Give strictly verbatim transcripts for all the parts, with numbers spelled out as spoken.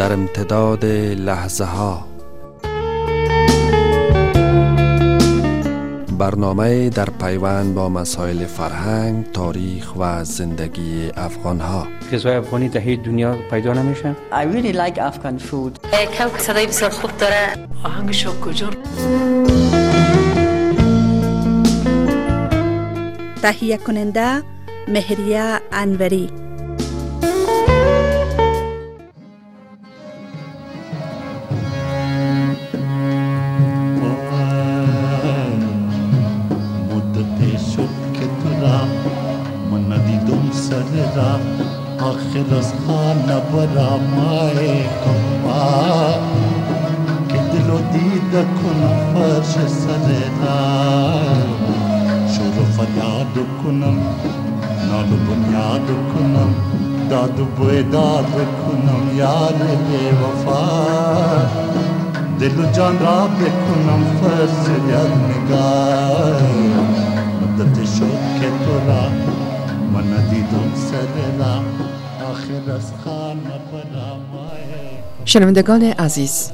در امتداد لحظه ها، برنامه در پیوند با مسائل فرهنگ، تاریخ و زندگی افغان ها. غذای افغانی در هیچ دنیا پیدا نمیشه. I really like Afghan food. کاوک صدای بسیار خوب داره. آهنگش کجا؟ تهیه کننده مهریه انوری. آخر از خانه برامای کما که دلو دیده کنم فرش سر را شور و فریاد کنم نال و بنیاد کنم داد و بیداد کنم یار بی وفا دل و جان را بکنم فرش یک نگاه مدت شد که تو را من دیدم سر را شنوندگان عزیز،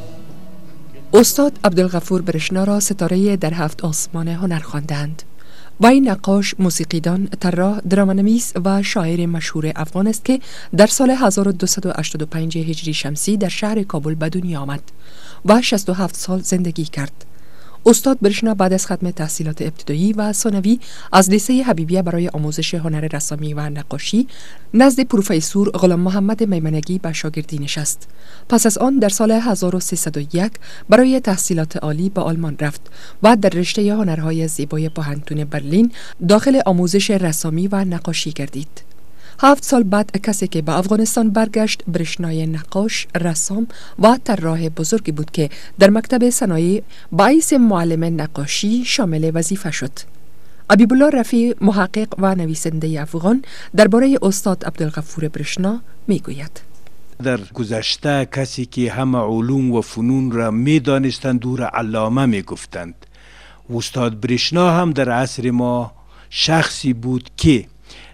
استاد عبدالغفور برشنا را ستاره در هفت آسمان هنر خواندند. وی نقاش، موسیقیدان، طراح، درامانویس و شاعر مشهور افغان است که در سال هزار و دویست و هشتاد و پنج هجری شمسی در شهر کابل به دنیا آمد و شصت و هفت سال زندگی کرد. استاد برشنا بعد از ختم تحصیلات ابتدایی و ثانوی از لیسه حبیبیه برای آموزش هنر رسامی و نقاشی نزد پروفسور غلام محمد میمنگی به شاگردی نشست. پس از آن در سال هزار و سیصد و یک برای تحصیلات عالی به آلمان رفت و در رشته هنرهای زیبای پوهنتون برلین داخل آموزش رسامی و نقاشی گردید. هفت سال بعد کسی که به افغانستان برگشت برشنای نقاش، رسام و طراح بزرگی بود که در مکتب صنایع باعث معلم نقاشی شامل وظیفه شد. حبیب الله رفیع، محقق و نویسنده افغان، درباره استاد عبدالغفور برشنا میگوید: در گذشته کسی که همه علوم و فنون را می دانستند دور علامه می گفتند. استاد برشنا هم در عصر ما شخصی بود که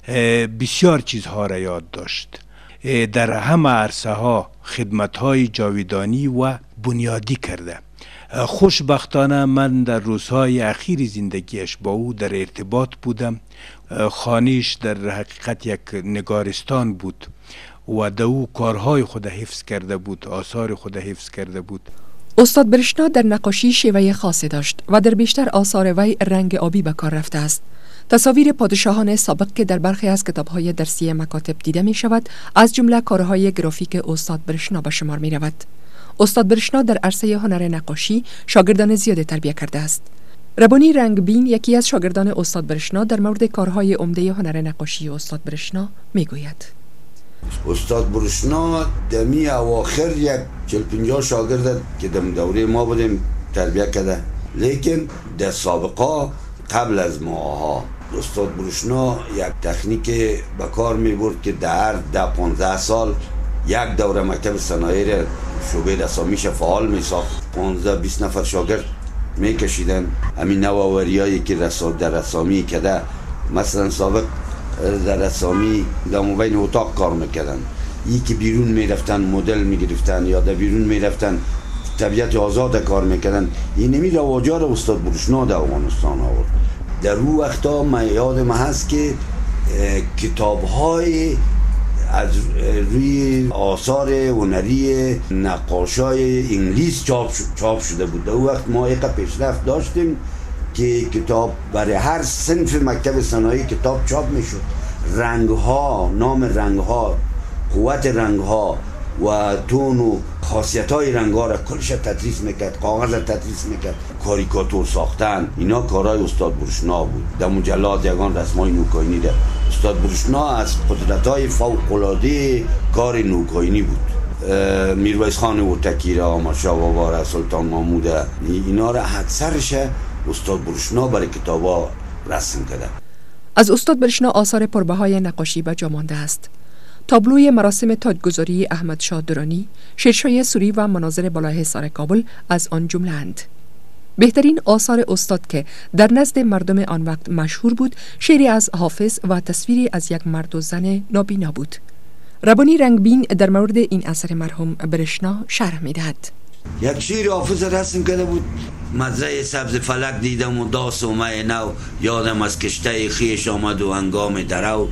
بسیار چیزها را یاد داشت. در همه عرصه ها خدمت های جاویدانی و بنیادی کرده. خوشبختانه من در روزهای اخیر زندگیش با او در ارتباط بودم. خانه‌اش در حقیقت یک نگارستان بود و در او کارهای خود حفظ کرده بود، آثار خود حفظ کرده بود. استاد برشنا در نقاشی شیوه خاصی داشت و در بیشتر آثار وی رنگ آبی به کار رفته است. تصاویر پادشاهان سابق که در برخی از کتاب‌های درسی مکاتب دیده می شود، از جمله کارهای گرافیک استاد برشنا به شمار می رود. استاد برشنا در عرصه هنر نقاشی شاگردان زیادی تربیت کرده است. ربانی رنگبین، یکی از شاگردان استاد برشنا، در مورد کارهای عمده هنر نقاشی استاد برشنا می گوید: استاد برشنا دمی اواخر یک چل پنجاه شاگرد که در دوره ما بودیم تربیت کرده، لیکن در سابقا قبل از ماها استاد برشنا یک تکنیک به کار می برد که در ده پانزده سال یک دوره مکتب صنایع شعبه رسامیش فعال می ساخت. پانزده بیست نفر شاگرد می کشیدن. همین نوآوریایی که رسا در رسامی کده، مثلا سابق در رسامی در مبین اتاق کار میکردن، یکی که بیرون میرفتن مدل میگرفتن یا در بیرون میرفتن طبیعت آزاد کار میکردن. این نمی رواجار استاد برشنا در افغانستان آورد. در رو وقتا من یادم هست که کتاب های از روی آثار هنری نقاشای انگلیس چاپ چاپ شده بود. در وقت ما یک پیشرفت داشتیم که کتاب برای هر صنف مکتب صنایع کتاب چاپ میشد. رنگ ها، نام رنگ ها، قوت رنگ ها و تون و خاصیت های رنگ ها را کلش تدریس میکرد، کاغذ را تدریس میکرد، کاریکاتور ساختن، اینا کارهای استاد برشنا بود. در مجلات یگان رسمای نوکاینی ده استاد برشنا از قدرت های فوق العاده کار نوکاینی بود. میرویس خان اوتکی را، آماشا بابا، سلطان محمود، اینا را اکثرش استاد برشنا برای کتابا رسم کرده. از استاد برشنا آثار پربهای نقاشی به جا مانده است. تابلوی مراسم تاجگذاری احمد شاه درانی، شیرشاه سوری و مناظر بالاحصار کابل از آن جمله اند. بهترین آثار استاد که در نزد مردم آن وقت مشهور بود، شعری از حافظ و تصویری از یک مرد و زن نابینا بود. ربانی رنگبین در مورد این اثر مرحوم برشنا شرح می‌دهد. یک شیر حافظ رسم کرده بود، مزرعه سبز فلک دیدم و داس و مه نو، یادم از کشته خیش آمد و هنگام درو.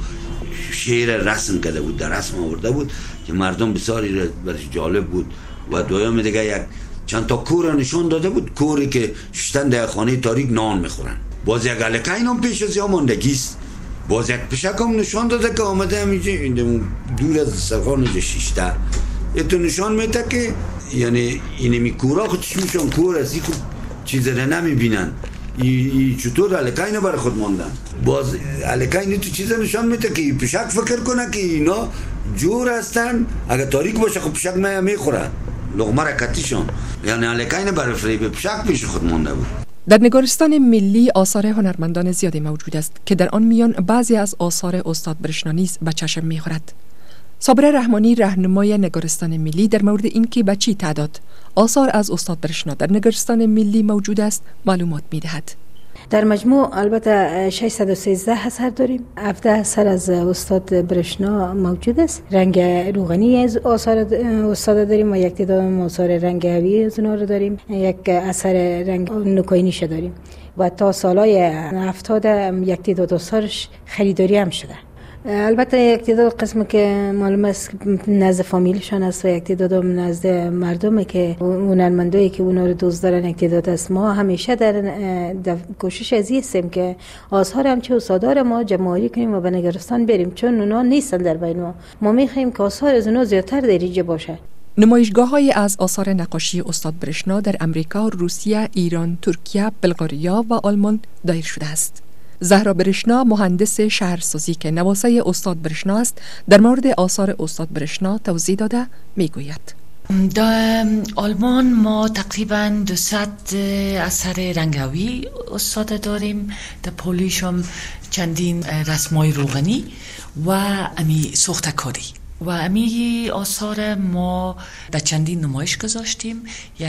شیر رسم کرده بود، در رسم آورده بود که مردم بسیاری برش جالب بود. و دویم دیگه یک چند تا کور نشون داده بود، کوری که ششتن در خانه تاریک نان میخورن. باز یک علکین هم پیش از یا ماندگیست. باز یک پشک هم نشان داده که آمده همیشه دور از سرخان ششته. ایتو نشان میده که یعنی اینمی کورا خودش میشون کور از این خود چیز را نمیبینن. ای چطور علکین برای خود ماندن. باز علکین تو چیز نشان میده که پشک فکر کنه که اینا جور هستن، اگر تاریک باشه خب پشک مه میخورن لغمه رکتیشون، یعنی علکین برای فریب پشک پیش خود مانده بود. در نگارستان ملی آثار هنرمندان زیادی موجود است که در آن میان بعضی از آثار استاد برشنا نیز به چشم میخورد. صابره رحمانی راهنمای نگارستان ملی در مورد اینکه به چی تعداد آثار از استاد برشنا در نگارستان ملی موجود است معلومات میدهد. در مجموع البته ششصد و سیزده اثر داریم. هفده اثر از استاد برشنا موجود است. رنگ روغنی از آثار استاد داریم و یک تعداد آثار رنگ هوی از اونها رو داریم. یک اثر رنگ نکوینیش داریم و تا سالهای هفتاد یک تعداد آثارش خریداری هم شده. البته یک تعداد قسم که معلوم است نزد فامیلشان است و یک تعداد نزد مردمه که هنرمندایی که اونا رو دوست دارن یک تعداد است. ما همیشه در, در کوشش ازی هستیم که آثار همچه استادار ما جمع‌آوری کنیم و به نگارستان بریم، چون اونا نیستن در بین ما. ما می‌خوایم که آثار از اونا زیادتر در اینجا باشه. نمایشگاه‌های از آثار نقاشی استاد برشنا در امریکا، روسیه، ایران، ترکیه، بلغاریا و آلمان دایر شده است. زهرا برشنا، مهندس شهرسازی که نواسه استاد برشنا است، در مورد آثار استاد برشنا توضیح داده میگوید. در آلمان ما تقریبا دویست اثر رنگاوی استاد داریم. در پولیش هم چندین رسمای روغنی و امی سوختکاری و امی آثار ما در چندین نمایش گذاشتیم.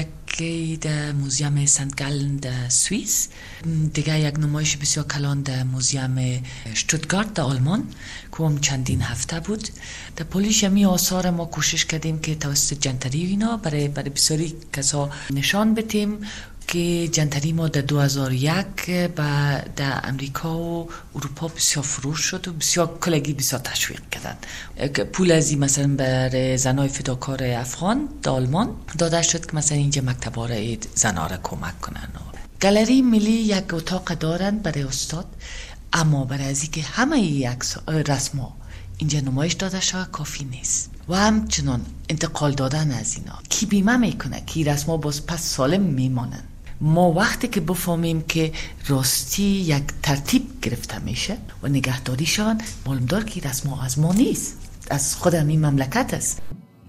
یکی در موزیم سنت گالن در سوئیس، دیگه یک نمایش بسیار کلان در موزیم شتوتگارت در آلمان که هم چندین هفته بود. در پولیش امی آثار ما کوشش کردیم که توسط جنتری اینا برای برای بسیاری کسا نشان بدیم که جنتری ما در دو هزار و یک با در امریکا و اروپا بسیار فروش شد و بسیار کلگی بسیار تشویق کردن. پول ازی مثلا برای زنای فداکار افغان در آلمان داده شد که مثلا اینجا مکتباره زنها را کمک کنن. گالری ملی یک اتاق دارن برای استاد، اما برای ازی که همه یک رسما اینجا نمایش داده شد کافی نیست و همچنان انتقال دادن از اینا کی بیمه میکنه که رسما باز پس سالم میمانن. ما وقتی که بفهمیم که راستی یک ترتیب گرفته میشه و نگهداریشان معلوم دار که رسما از ما نیست، از خود همین مملکت است.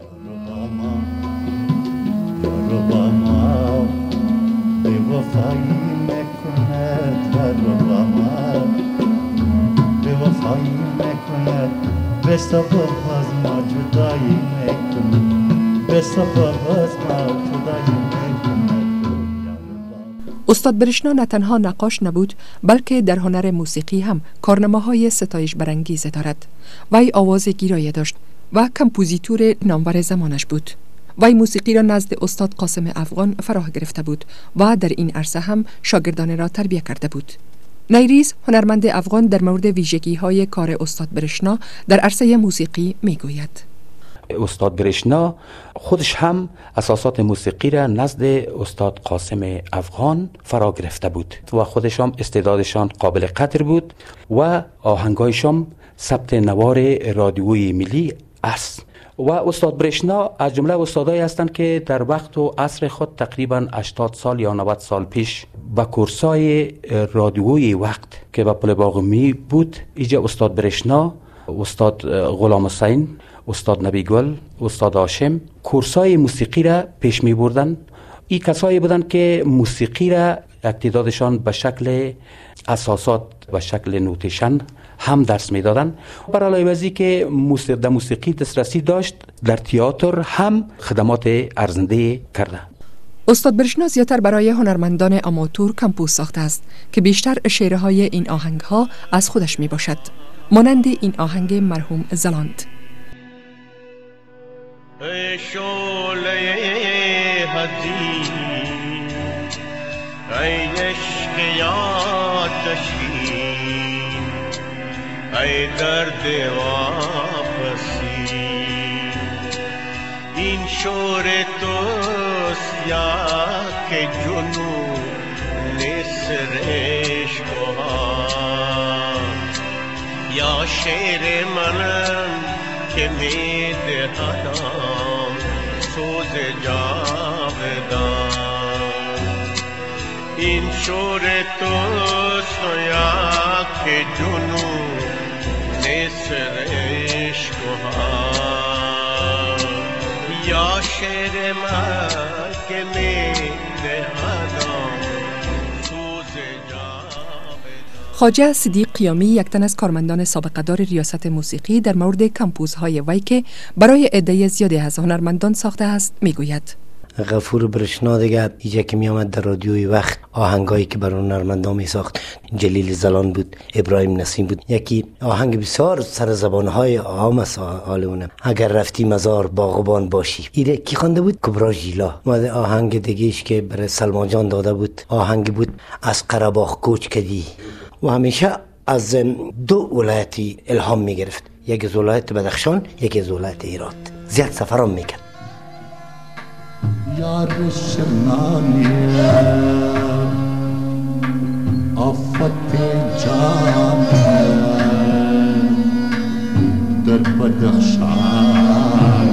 بستا باز ما جدایی میکنی، بستا باز ما جدایی میکنی. استاد برشنا نه تنها نقاش نبود بلکه در هنر موسیقی هم کارنامه‌های ستایش برانگیز دارد. وی آواز گیرایه داشت و کمپوزیتور نامور زمانش بود. وی موسیقی را نزد استاد قاسم افغان فرا گرفته بود و در این عرصه هم شاگردان را تربیت کرده بود. نیریز هنرمند افغان در مورد ویژگی‌های کار استاد برشنا در عرصه موسیقی میگوید. استاد برشنا خودش هم اساسات موسیقی را نزد استاد قاسم افغان فرا گرفته بود و خودش هم استعدادشان قابل قدر بود و آهنگایشان ثبت نوار رادیویی ملی است. و استاد برشنا از جمله استادایی هستند که در وقت و عصر خود تقریبا هشتاد سال یا نود سال پیش با کورسای رادیویی وقت که با پل باغمی بود، اینجا استاد برشنا، استاد غلام حسین، استاد نبی گل، استاد هاشم کورسای موسیقی را پیش می بردن. این کسایی بودند که موسیقی را اقتدادشان به شکل اساسات و شکل نوتیشن هم درس می دادن. بر علاوه از اینکه موسیقی در موسیقی دسترسی داشت، در تئاتر هم خدمات ارزنده کرده. استاد برشنا زیادتر برای هنرمندان آماتور کمپوز ساخته است که بیشتر شعرهای این آهنگها از خودش می باشد، مانند این آهنگ مرحوم زلاند. شعله حزین ای عشق آتشی ای درد واپسی این شور توست یا که جنون نصر عشقها یا شعر منم که می دهدم سوز جاودان این شور توست یا که جنون نصر عشقها یا شعر من که می دهدم سوز جاودان. خواجه صدیق قیامی یک تن از کارمندان سابقه‌دار ریاست موسیقی در مورد کمپوزهای وی که برای عده زیادی از هنرمندان ساخته است میگوید: غفور برشنا دیگه ایجا که می آمد در رادیوی وقت آهنگایی که برای هنرمندان می ساخت، جلیل زلان بود، ابراهیم نسیم بود. یکی آهنگ بسیار سر زبانهای عام است حال اونم، اگر رفتی مزار باغبان باشی، ایره کی خوانده بود؟ کبرا ژیلا. ماده آهنگ دیگهش که برای سلمان جان داده بود آهنگ بود از قره‌باغ کوچ کردی و همیشه از دو ولایتی الهام می گرفت، یک از ولایت بدخشان، یک از ولایت هرات. زیاد سفرام میکرد. یار شنانی آفت جان در بدخشان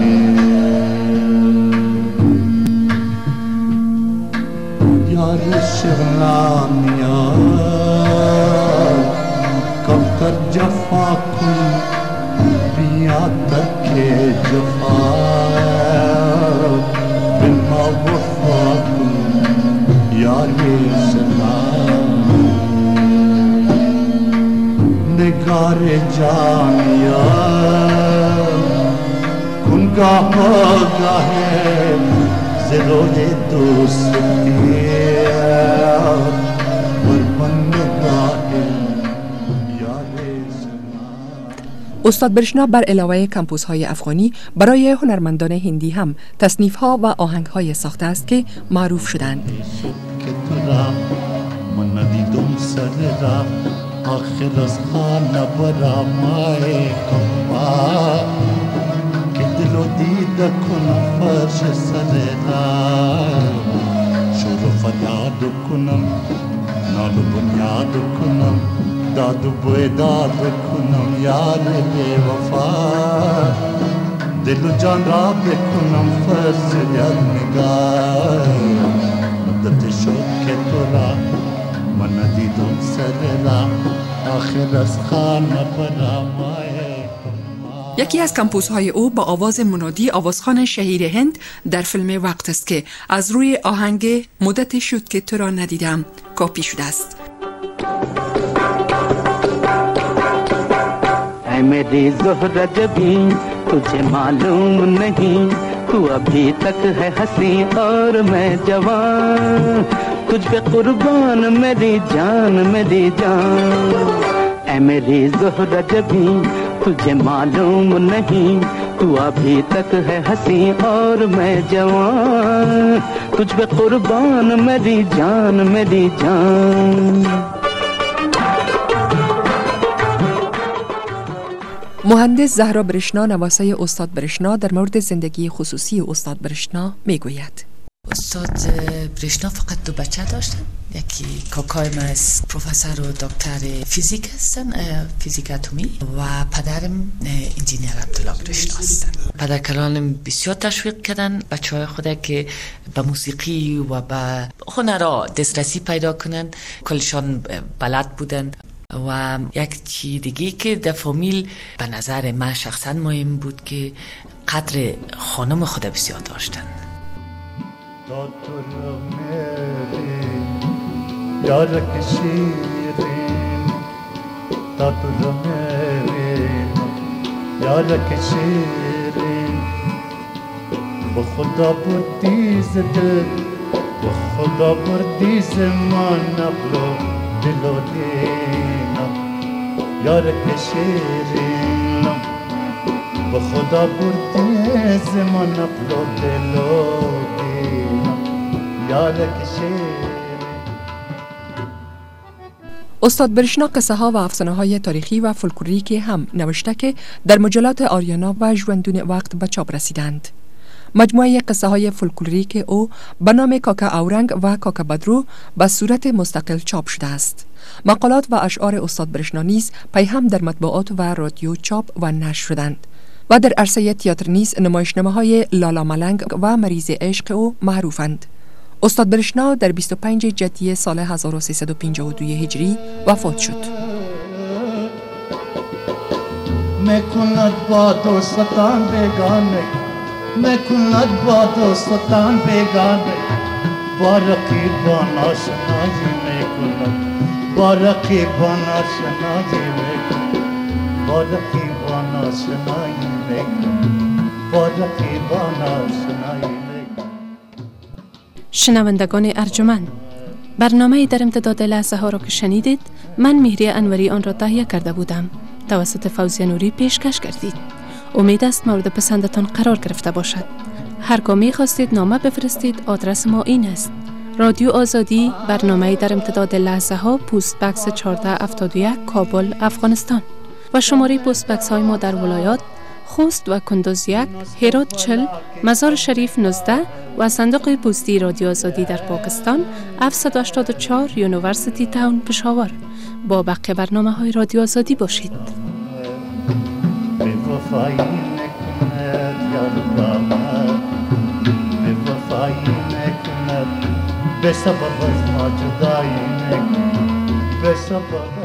یار شنانی کفتر جفا کن بیا تک جفا ما وفاكم يا سلام نگار جان یا کن گاه گاه زلوه دوستی ورمن نگاه استاد برشنا بر علاوه کمپوزهای افغانی برای هنرمندان هندی هم تصنیف‌ها و آهنگ‌های ساخته است که معروف شدند. من ندیدم سر را آخر از خانه برا مای کما که دل و دیده کنم فرش سر را شور و فریاد کنم نال و بنیاد کنم داد و بیداد کنم یار بے وفا دل و جان را بکنم فرض یاد نگاه مدت شد که تو را من ندیدم سر را آخر از خانه برا مای. یکی از کمپوزهای او با آواز منادی آوازخوان شهیر هند در فیلم وقت است که از روی آهنگ مدت شد که تو را ندیدم کاپی شده است. ऐ मेरी ज़ोहरा जबीं तुझे मालूम नहीं तू अभी तक है हंसी और मैं जवान तुझ पे कुर्बान मेरी जान मेरी जान ऐ मेरी ज़ोहरा जबीं तुझे मालूम नहीं तू अभी तक है हंसी और मैं जवान तुझ पे कुर्बान मेरी जान मेरी जान. مهندس زهرا برشنا نواسه استاد برشنا در مورد زندگی خصوصی استاد برشنا میگوید: استاد برشنا فقط دو بچه داشتن. یکی کاکای من از پروفسور و دکتر فیزیک هستن، فیزیک اتمی، و پدرم انجینیر عبدالله برشنا هستن. پدرکلانم بسیار تشویق کردن بچه های خود که به موسیقی و به هنرها دسترسی پیدا کنن. کلشان بلد بودن. و یک چی دیگه که در فامیل به نظر من شخصا مهم بود که قدر خانم خود بسیار داشتن. یارک شیرین تاتو میرین یارک شیرین با خدا بردیز دل با خدا بردیز من نبرو دلو دینا یارک شیرین به خدا بردی زمان نقل و دلو دینم یالک شیر. استاد برشنا قصه ها و افسانه های تاریخی و فولکلوریکی هم نوشته که در مجلات آریانا و ژوندون وقت به چاپ رسیدند. مجموعه قصه های فولکلوریک او به نام کاکا اورنگ و کاکا بدرو به صورت مستقل چاپ شده است. مقالات و اشعار استاد برشنا نیز پی هم در مطبوعات و رادیو چاپ و نشر شدند و در عرصه تئاتر نیز نمایشنامه های لالا ملنگ و مریض عشق او معروفند. استاد برشنا در بیست و پنج ژوئیه سال هزار و سیصد و پنجاه و دو هجری وفات شد. میکند با دوستان بیگانه، میکند با دوستان بیگانه، با رقیبان آشنایی میکند، با رقیبان آشنایی میکند، با رقیبان آشنایی میکند، با رقیبان آشنایی میکند. شنوندگان ارجمند، برنامه در امتداد لحظه ها را که شنیدید، من مهری انوری آن را تهیه کرده بودم، توسط فوزیه نوری پیشکش کردید. امید است مورد پسندتان قرار گرفته باشد. هرگاه می خواستید نامه بفرستید، آدرس ما این است: رادیو آزادی، برنامه در امتداد لحظه ها، پست بکس چهارده هفتاد و یک، کابل، افغانستان. و شماره پست بکس های ما در ولایات خوست و کندوز یک، هرات چهل، مزار شریف نوزده و صندوق پستی رادیو آزادی در پاکستان هفتصد و هشتاد و چهار، یونیورسیتی تاون، پشاور. با بقیه برنامه های رادیو آزادی باشید. بی‌وفایی نکند یار با من، بی‌وفایی نکند، به سبب از ما جدایی نکند، به سبب